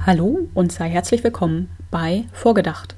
Hallo und sei herzlich willkommen bei Vorgedacht.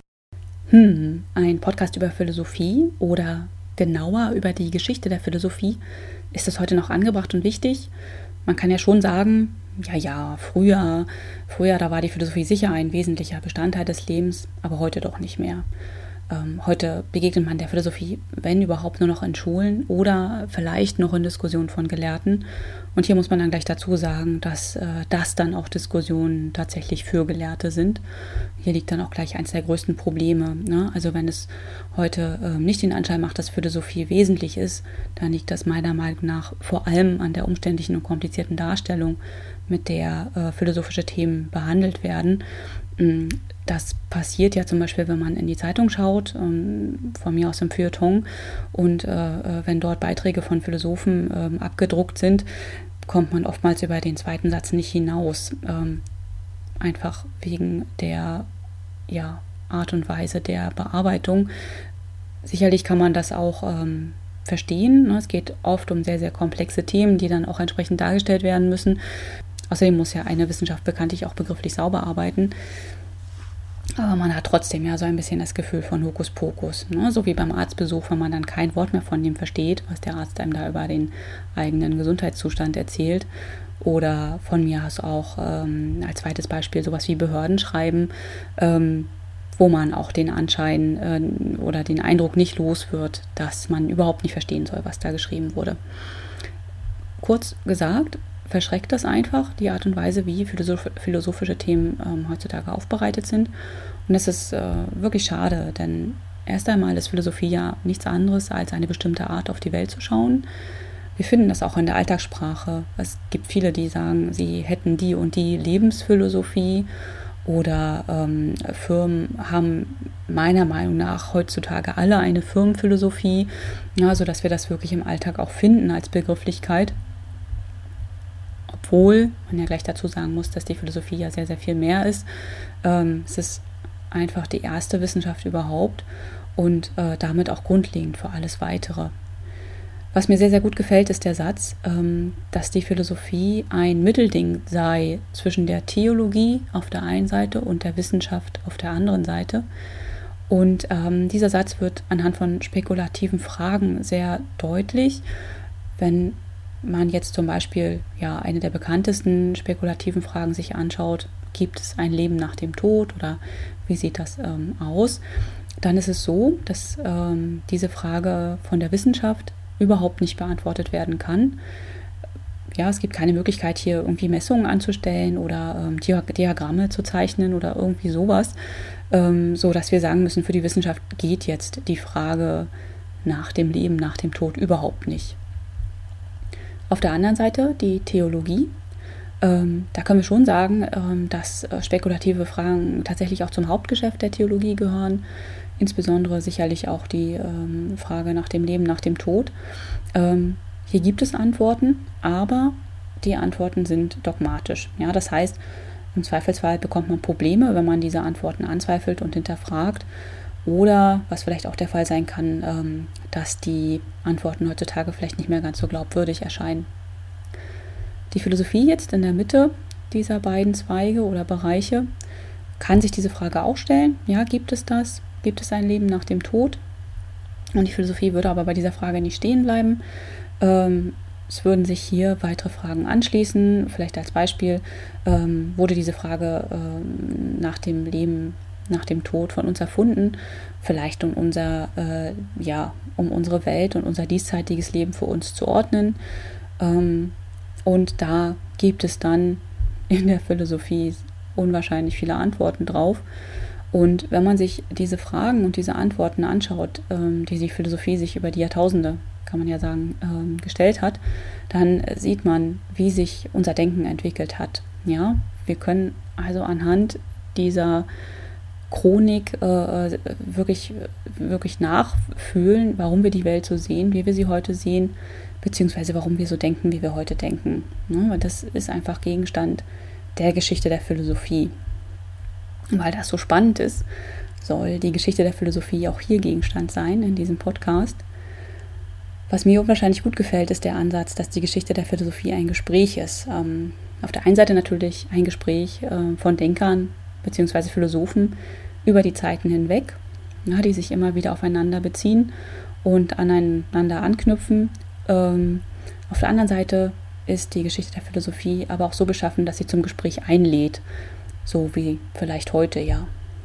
Ein Podcast über Philosophie oder genauer über die Geschichte der Philosophie. Ist das heute noch angebracht und wichtig? Man kann ja schon sagen, früher, da war die Philosophie sicher ein wesentlicher Bestandteil des Lebens, aber heute doch nicht mehr. Heute begegnet man der Philosophie, wenn überhaupt, nur noch in Schulen oder vielleicht noch in Diskussionen von Gelehrten. Und hier muss man dann gleich dazu sagen, dass das dann auch Diskussionen tatsächlich für Gelehrte sind. Hier liegt dann auch gleich eines der größten Probleme. Ne? Also wenn es heute nicht den Anschein macht, dass Philosophie wesentlich ist, dann liegt das meiner Meinung nach vor allem an der umständlichen und komplizierten Darstellung, mit der philosophische Themen behandelt werden. Das passiert ja zum Beispiel, wenn man in die Zeitung schaut, von mir aus im Feuilleton, und wenn dort Beiträge von Philosophen abgedruckt sind, kommt man oftmals über den zweiten Satz nicht hinaus. Einfach wegen der Art und Weise der Bearbeitung. Sicherlich kann man das auch verstehen. Ne? Es geht oft um sehr, sehr komplexe Themen, die dann auch entsprechend dargestellt werden müssen. Außerdem muss ja eine Wissenschaft bekanntlich auch begrifflich sauber arbeiten. Aber man hat trotzdem ja so ein bisschen das Gefühl von Hokuspokus. Ne? So wie beim Arztbesuch, wenn man dann kein Wort mehr von dem versteht, was der Arzt einem da über den eigenen Gesundheitszustand erzählt. Oder von mir aus auch als zweites Beispiel sowas wie Behördenschreiben, wo man auch den Anschein oder den Eindruck nicht los wird, dass man überhaupt nicht verstehen soll, was da geschrieben wurde. Kurz gesagt, verschreckt das einfach, die Art und Weise, wie philosophische Themen heutzutage aufbereitet sind. Und das ist wirklich schade, denn erst einmal ist Philosophie ja nichts anderes, als eine bestimmte Art auf die Welt zu schauen. Wir finden das auch in der Alltagssprache. Es gibt viele, die sagen, sie hätten die und die Lebensphilosophie, oder Firmen haben meiner Meinung nach heutzutage alle eine Firmenphilosophie, sodass wir das wirklich im Alltag auch finden als Begrifflichkeit. Obwohl man ja gleich dazu sagen muss, dass die Philosophie ja sehr, sehr viel mehr ist. Es ist einfach die erste Wissenschaft überhaupt und damit auch grundlegend für alles Weitere. Was mir sehr, sehr gut gefällt, ist der Satz, dass die Philosophie ein Mittelding sei zwischen der Theologie auf der einen Seite und der Wissenschaft auf der anderen Seite. Und dieser Satz wird anhand von spekulativen Fragen sehr deutlich. Wenn man jetzt zum Beispiel eine der bekanntesten spekulativen Fragen sich anschaut, gibt es ein Leben nach dem Tod oder wie sieht das aus, dann ist es so, dass diese Frage von der Wissenschaft überhaupt nicht beantwortet werden kann. Ja, es gibt keine Möglichkeit, hier irgendwie Messungen anzustellen oder Diagramme zu zeichnen oder irgendwie sowas, so dass wir sagen müssen, für die Wissenschaft geht jetzt die Frage nach dem Leben, nach dem Tod überhaupt nicht. Auf der anderen Seite die Theologie. Da können wir schon sagen, dass spekulative Fragen tatsächlich auch zum Hauptgeschäft der Theologie gehören. Insbesondere sicherlich auch die Frage nach dem Leben, nach dem Tod. Hier gibt es Antworten, aber die Antworten sind dogmatisch. Ja, das heißt, im Zweifelsfall bekommt man Probleme, wenn man diese Antworten anzweifelt und hinterfragt. Oder, was vielleicht auch der Fall sein kann, dass die Antworten heutzutage vielleicht nicht mehr ganz so glaubwürdig erscheinen. Die Philosophie jetzt in der Mitte dieser beiden Zweige oder Bereiche kann sich diese Frage auch stellen. Ja, gibt es das? Gibt es ein Leben nach dem Tod? Und die Philosophie würde aber bei dieser Frage nicht stehen bleiben. Es würden sich hier weitere Fragen anschließen. Vielleicht als Beispiel wurde diese Frage nach dem Leben, nach dem Tod von uns erfunden, vielleicht um unsere Welt und unser diesseitiges Leben für uns zu ordnen. Und da gibt es dann in der Philosophie unwahrscheinlich viele Antworten drauf. Und wenn man sich diese Fragen und diese Antworten anschaut, die die Philosophie sich über die Jahrtausende, kann man ja sagen, gestellt hat, dann sieht man, wie sich unser Denken entwickelt hat. Ja, wir können also anhand dieser Chronik wirklich nachfühlen, warum wir die Welt so sehen, wie wir sie heute sehen, beziehungsweise warum wir so denken, wie wir heute denken. Ja, weil das ist einfach Gegenstand der Geschichte der Philosophie. Und weil das so spannend ist, soll die Geschichte der Philosophie auch hier Gegenstand sein in diesem Podcast. Was mir unwahrscheinlich gut gefällt, ist der Ansatz, dass die Geschichte der Philosophie ein Gespräch ist. auf der einen Seite natürlich ein Gespräch von Denkern bzw. Philosophen über die Zeiten hinweg, die sich immer wieder aufeinander beziehen und aneinander anknüpfen. Auf der anderen Seite ist die Geschichte der Philosophie aber auch so beschaffen, dass sie zum Gespräch einlädt, so wie vielleicht heute, ja.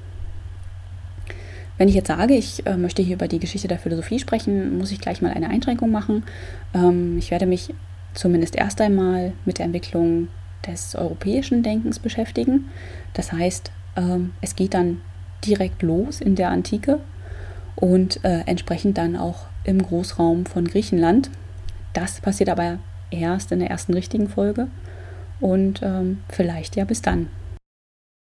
Wenn ich jetzt sage, ich möchte hier über die Geschichte der Philosophie sprechen, muss ich gleich mal eine Einschränkung machen. Ich werde mich zumindest erst einmal mit der Entwicklung des europäischen Denkens beschäftigen. Das heißt, es geht dann direkt los in der Antike und entsprechend dann auch im Großraum von Griechenland. Das passiert aber erst in der ersten richtigen Folge und vielleicht ja bis dann.